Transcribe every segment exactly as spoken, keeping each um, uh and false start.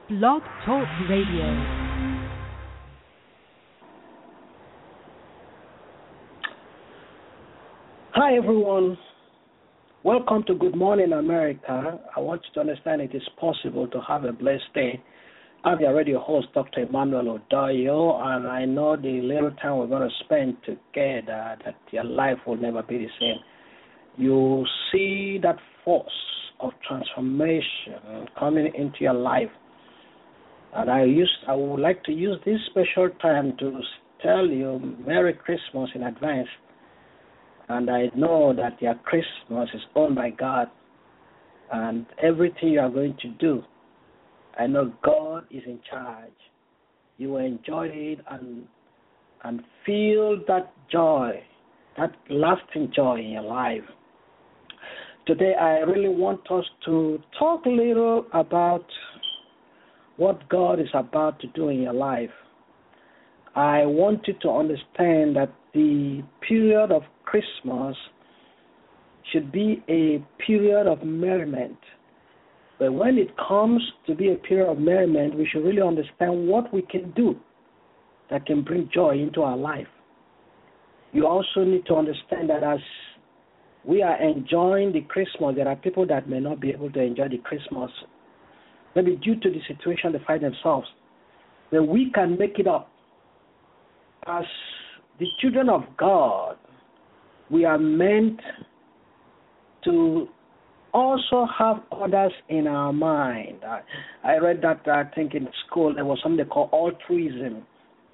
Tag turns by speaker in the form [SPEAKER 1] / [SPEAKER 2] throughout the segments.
[SPEAKER 1] Blog Talk Radio.
[SPEAKER 2] Hi, everyone. Welcome to Good Morning America. I want you to understand it is possible to have a blessed day. I'm your radio host, Doctor Emmanuel Odayo, and I know the little time we're going to spend together that your life will never be the same. You see that force of transformation coming into your life. And I use, I would like to use this special time to tell you Merry Christmas in advance. And I know that your Christmas is owned by God. And everything you are going to do, I know God is in charge. You will enjoy it and and feel that joy, that lasting joy in your life. Today, I really want us to talk a little about what God is about to do in your life. I want you to understand that the period of Christmas should be a period of merriment. But when it comes to be a period of merriment, we should really understand what we can do that can bring joy into our life. You also need to understand that as we are enjoying the Christmas, there are people that may not be able to enjoy the Christmas, maybe due to the situation they find themselves. But we can make it up. As the children of God, we are meant to also have others in our mind. I, I read that, I think, in school, there was something called altruism.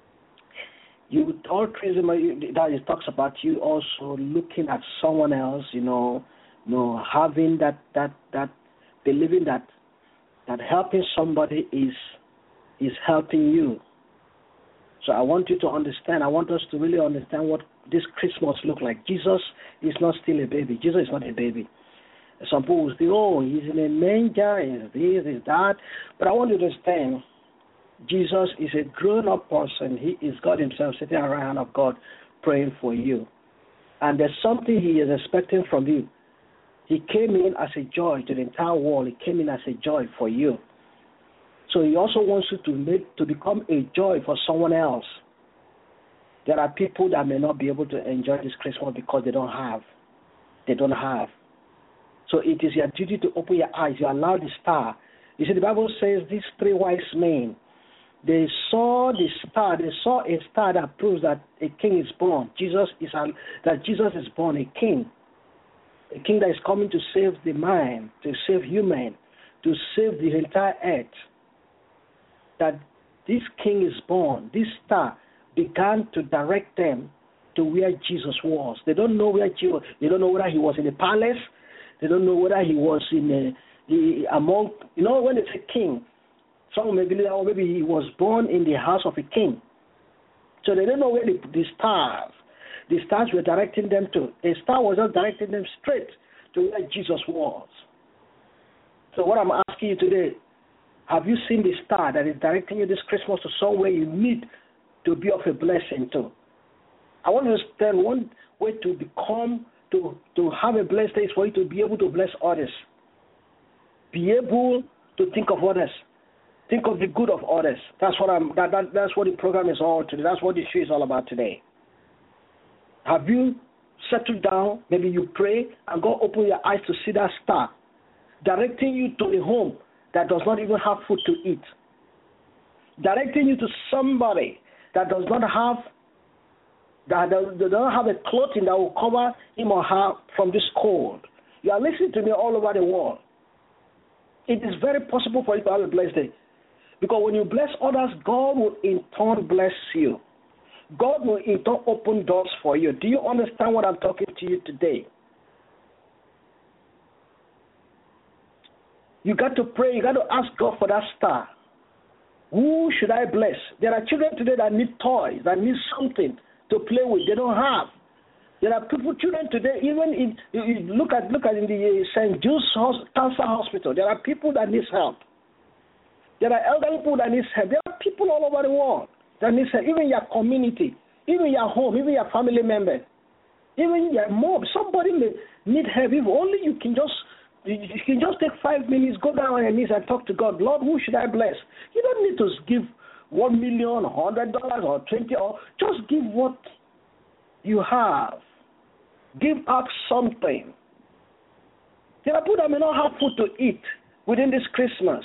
[SPEAKER 2] You, altruism, that it talks about you also looking at someone else, you know, you know, having that, that, that, believing that, that helping somebody is, is helping you. So I want you to understand, I want us to really understand what this Christmas looks like. Jesus is not still a baby. Jesus is not a baby. Some people will say, oh, he's in a manger, he's this, he's that. But I want you to understand, Jesus is a grown-up person. He is God himself sitting at the right hand of God praying for you. And there's something he is expecting from you. He came in as a joy to the entire world. He came in as a joy for you. So he also wants you to make to become a joy for someone else. There are people that may not be able to enjoy this Christmas because they don't have. They don't have. So it is your duty to open your eyes. You allow the star. You see, the Bible says these three wise men, they saw the star. They saw a star that proves that a king is born. Jesus is a, that Jesus is born, a king. A king that is coming to save the mind, to save human, to save the entire earth. That this king is born, this star began to direct them to where Jesus was. They don't know where Jesus, they don't know whether he was in the palace, they don't know whether he was in a, the, among, you know, when it's a king, some may believe that maybe he was born in the house of a king. So they don't know where the, the stars, the stars were directing them to. The star was just directing them straight to where Jesus was. So what I'm asking you today, have you seen the star that is directing you this Christmas to somewhere you need to be of a blessing to? I want to understand one way to become, to, to have a blessed day is for you to be able to bless others. Be able to think of others. Think of the good of others. That's what I'm. That, that that's what the program is all today. That's what the show is all about today. Have you settled down? Maybe you pray and God open your eyes to see that star directing you to a home that does not even have food to eat, directing you to somebody that does not have that does not have a clothing that will cover him or her from this cold. You are listening to me all over the world. It is very possible for you to have a blessed day, because when you bless others, God will in turn bless you. God will in turn open doors for you. Do you understand what I'm talking to you today? You got to pray. You got to ask God for that star. Who should I bless? There are children today that need toys, that need something to play with. They don't have. There are people, children today, even in you, you look at look at in the Saint Jude's Cancer Hospital. There are people that need help. There are elderly people that need help. There are people all over the world that need help. Even your community, even your home, even your family member, even your mom. Somebody may need help. If only you can just You can just take five minutes, go down on your knees and talk to God. Lord, who should I bless? You don't need to give one million, a hundred dollars, or twenty, or just give what you have. Give out something. There are people that may not have food to eat within this Christmas.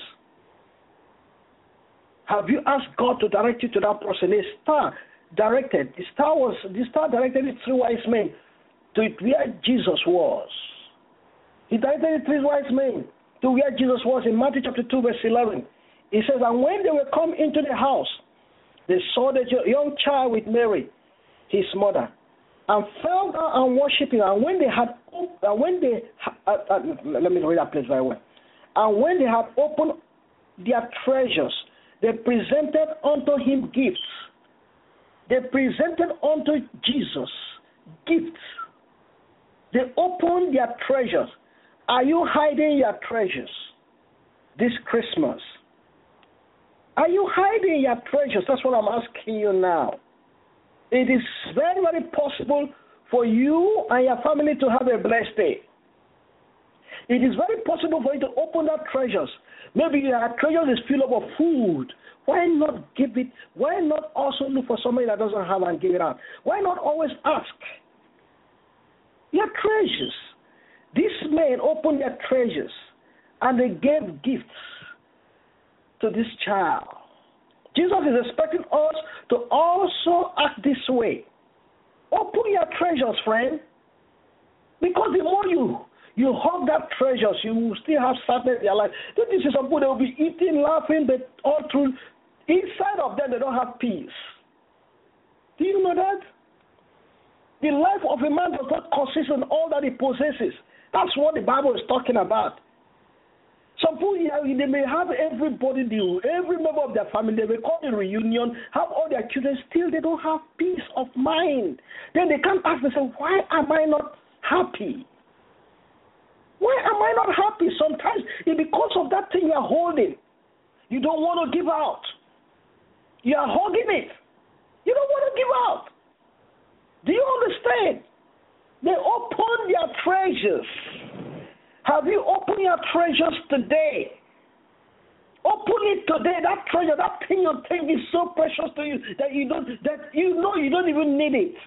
[SPEAKER 2] Have you asked God to direct you to that person? A star directed. The star was the star directed its three wise men to where Jesus was. He directed the three wise men to where Jesus was in Matthew chapter two, verse eleven. He says, and when they were come into the house, they saw the young child with Mary, his mother, and fell down and worshipped him. And when they had, and when they, uh, uh, let me read that place very well. And when they had opened their treasures, they presented unto him gifts. They presented unto Jesus gifts. They opened their treasures. Are you hiding your treasures this Christmas? Are you hiding your treasures? That's what I'm asking you now. It is very, very possible for you and your family to have a blessed day. It is very possible for you to open that treasures. Maybe your treasure is filled up of food. Why not give it? Why not also look for somebody that doesn't have and give it out? Why not always ask? Your treasures. These men opened their treasures and they gave gifts to this child. Jesus is expecting us to also act this way. Open your treasures, friend. Because the more you you hug that treasures, you will still have sadness in your life. Don't you see some people, they will be eating, laughing, but all through, inside of them, they don't have peace. Do you know that? The life of a man does not consist in all that he possesses. That's what the Bible is talking about. Some people, they may have everybody, every member of their family, they may call a reunion, have all their children, still they don't have peace of mind. Then they can't ask themselves, why am I not happy? Why am I not happy? Sometimes it's because of that thing you are holding. You don't want to give out. You are holding it. You don't want to give out. Do you understand? They open their treasures. Have you opened your treasures today? Open it today. That treasure, that thing you think is so precious to you that you don't, that you know you don't even need it.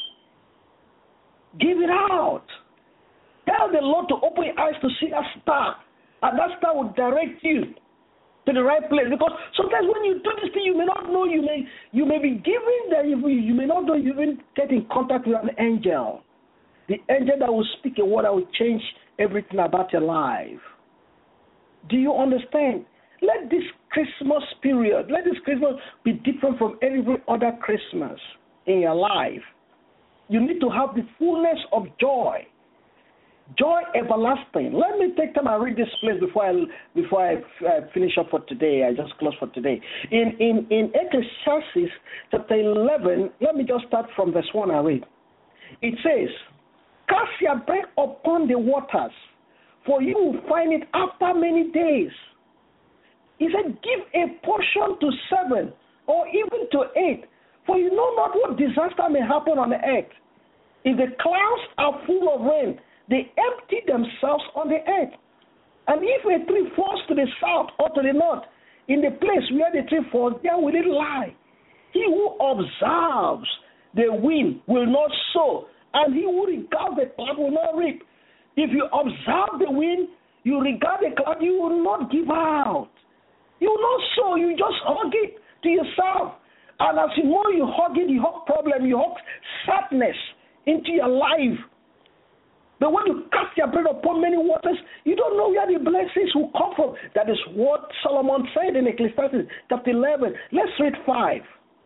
[SPEAKER 2] Give it out. Tell the Lord to open your eyes to see that star, and that star will direct you to the right place. Because sometimes when you do this thing, you may not know. You may you may be giving that you, you may not know. You even get in contact with an angel, the angel that will speak a word that will change everything about your life. Do you understand? Let this Christmas period, let this Christmas be different from every other Christmas in your life. You need to have the fullness of joy. Joy everlasting. Let me take time and read this place before I before I uh, finish up for today. I just close for today. In in in Ecclesiastes chapter eleven, let me just start from verse one and read. It says, "Cast your bread upon the waters, for you will find it after many days." He said, "Give a portion to seven, or even to eight, for you know not what disaster may happen on the earth. If the clouds are full of rain, they empty themselves on the earth. And if a tree falls to the south or to the north, in the place where the tree falls, there will it lie. He who observes the wind will not sow, and he who regards the cloud will not reap. If you observe the wind, you regard the cloud, you will not give out. You will not sow, you just hug it to yourself. And as the more you hug it, you hug problem, you hug sadness into your life. But when you cast your bread upon many waters, you don't know where the blessings will come from. That is what Solomon said in Ecclesiastes chapter eleven. Let's read five.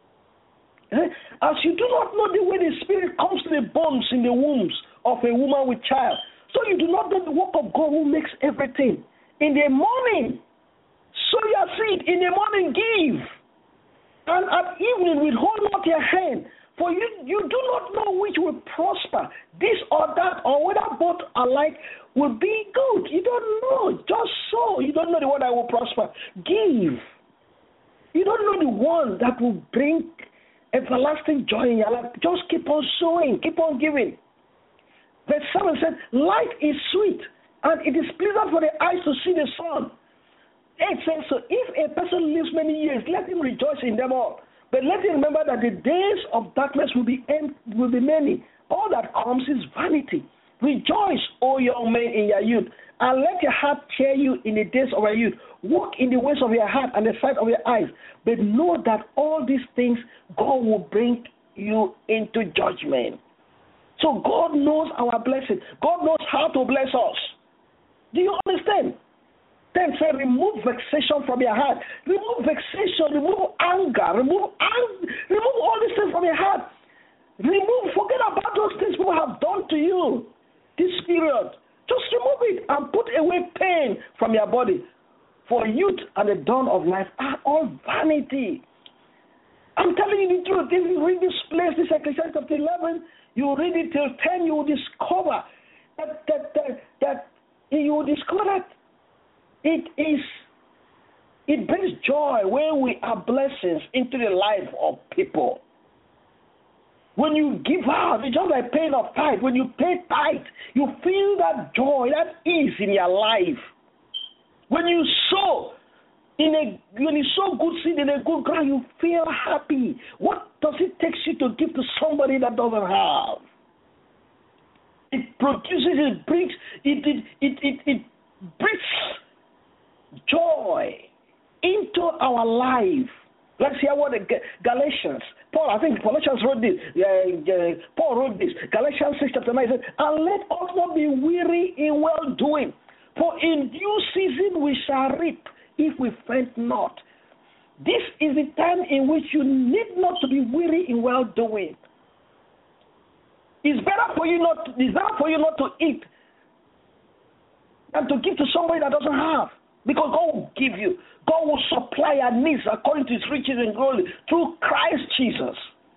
[SPEAKER 2] As you do not know the way the Spirit comes to the bones in the wombs of a woman with child, so you do not know the work of God who makes everything. In the morning, sow your seed. In the morning, give. And at evening, withhold not your hand. For you, you do not know which will prosper, this or that, or whether both alike will be good. You don't know. Just sow. You don't know the one that will prosper. Give. You don't know the one that will bring everlasting joy in your life. Just keep on sowing. Keep on giving. Verse seven said, light is sweet And it is pleasant for the eyes to see the sun. It says, so if a person lives many years, let him rejoice in them all. But let him remember that the days of darkness will be end, will be many. All that comes is vanity. Rejoice, O young men, in your youth, and let your heart cheer you in the days of your youth. Walk in the ways of your heart and the sight of your eyes. But know that all these things God will bring you into judgment. So God knows our blessing. God knows how to bless us. Do you understand? Then say, remove vexation from your heart. Remove vexation, remove anger, remove ang- remove all these things from your heart. Remove, forget about those things people have done to you this period. Just remove it and put away pain from your body. For youth and the dawn of life are all vanity. I'm telling you the truth. If you read this place, this Ecclesiastes chapter eleven, you read it till ten, you will discover that that that, that you will discover that it is it brings joy when we are blessings into the life of people. When you give out, it's just like paying of tithe. When you pay tithe, you feel that joy, that ease in your life. When you sow in a when you sow good seed in a good ground, you feel happy. What does it take you to give to somebody that doesn't have? It produces, it brings, it it it it, it brings joy into our life. Let's hear what the Galatians. Paul, I think Galatians wrote this. Uh, uh, Paul wrote this. Galatians six chapter nine says, and let us not be weary in well doing, for in due season we shall reap if we faint not. This is the time in which you need not to be weary in well doing. It's better for you not. It's better for you not to eat than to give to somebody that doesn't have. Because God will give you. God will supply your needs according to his riches and glory through Christ Jesus.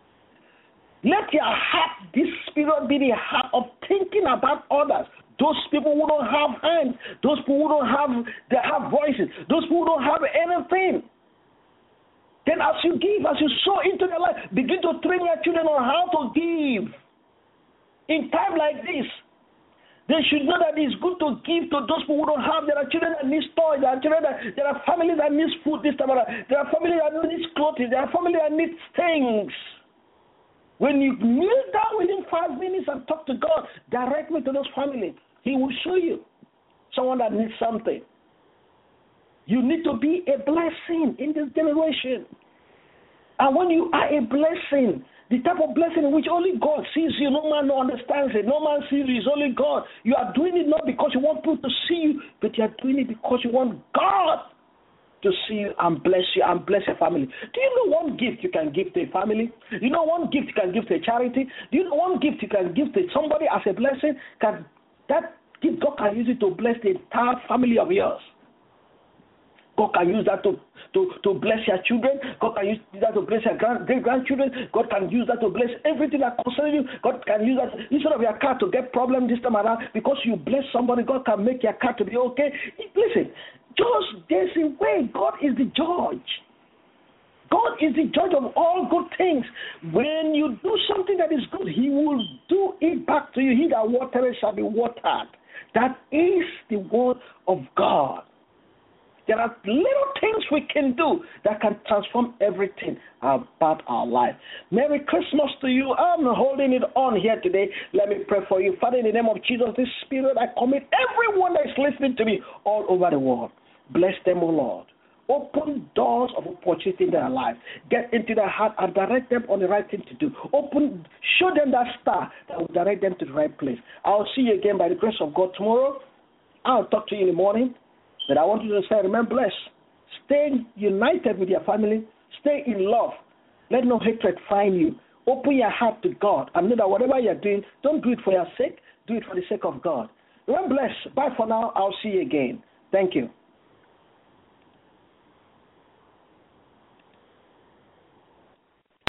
[SPEAKER 2] Let your heart, this spirit, be the heart of thinking about others. Those people who don't have hands, those people who don't have, they have voices, those people who don't have anything. Then as you give, as you sow into their life, begin to train your children on how to give. In time like this, they should know that it's good to give to those people who don't have. There are children that need toys. There are children that, there are families that need food this time around. There are families that need clothing. There are families that need things. When you kneel down within five minutes and talk to God directly to those families, he will show you someone that needs something. You need to be a blessing in this generation. And when you are a blessing, the type of blessing in which only God sees you, no man understands it, no man sees you, it's only God. You are doing it not because you want people to see you, but you are doing it because you want God to see you and bless you and bless your family. Do you know one gift you can give to a family? Do you know one gift you can give to a charity? Do you know one gift you can give to somebody as a blessing? Can that gift, God can use it to bless the entire family of yours. God can use that to, to, to bless your children. God can use that to bless your grand, great-grandchildren. God can use that to bless everything that concerns you. God can use that instead of your car to get problem this time around, because you bless somebody, God can make your car to be okay. Listen, just there's a way. God is the judge. God is the judge of all good things. When you do something that is good, he will do it back to you. He that watereth shall be watered. That is the word of God. There are little things we can do that can transform everything about our life. Merry Christmas to you. I'm holding it on here today. Let me pray for you. Father, in the name of Jesus, this spirit, I commit everyone that is listening to me all over the world. Bless them, O Lord. Open doors of opportunity in their life. Get into their heart and direct them on the right thing to do. Open, show them that star that will direct them to the right place. I'll see you again by the grace of God tomorrow. I'll talk to you in the morning. But I want you to say, remember, bless. Stay united with your family. Stay in love. Let no hatred find you. Open your heart to God. And know that whatever you're doing, don't do it for your sake. Do it for the sake of God. Remember, bless. Bye for now. I'll see you again. Thank you.